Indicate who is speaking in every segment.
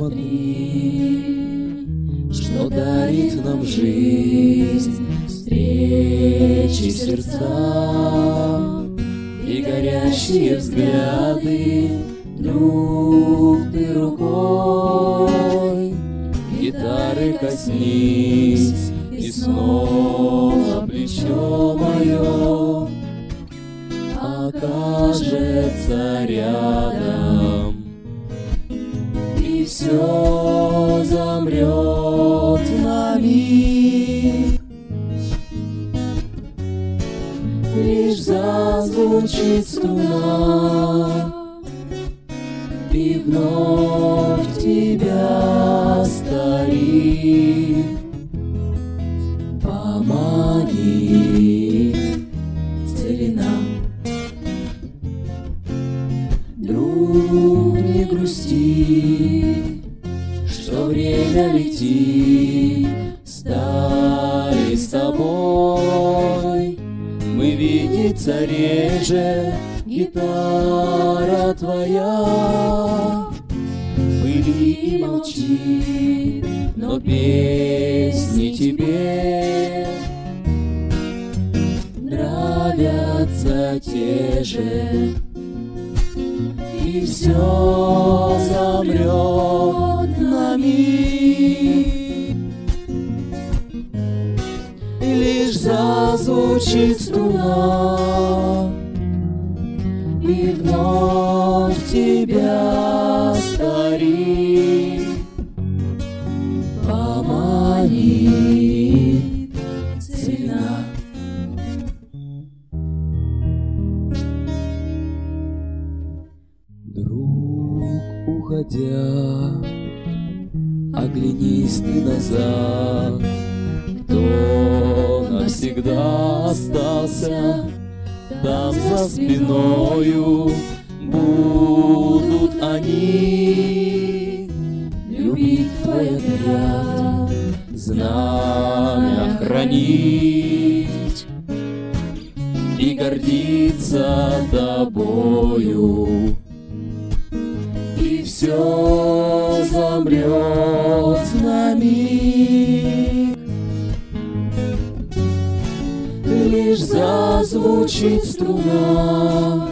Speaker 1: Смотри, что дарит нам жизнь, встречи сердца и горящие взгляды. Друг ты рукой гитары коснись, и снова плечо мое окажется рядом, и все замрет на миг. Лишь зазвучит струна, и вновь тебя, старик, поманит целина. Друг, не грусти, что время летит, стали с тобой мы видеться реже. Гитара твоя пыли и молчит, но песни тебе нравятся те же, и все замрет на миг. Лишь зазвучит струна, и вновь тебя, старик, поманит целина. Друг, уходя, оглянись ты назад. Кто навсегда остался там за спиною, будут они любить твой отряд, знамя хранить и гордиться тобою. И все замрет на миг, лишь зазвучит струна,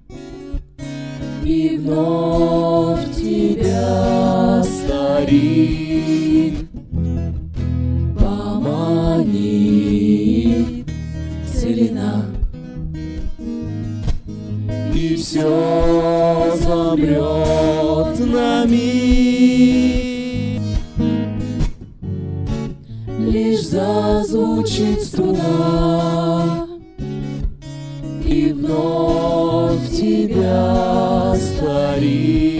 Speaker 1: и вновь тебя, старик, поманит целина. И все замрет на миг, лишь зазвучит струна, и вновь тебя, старик,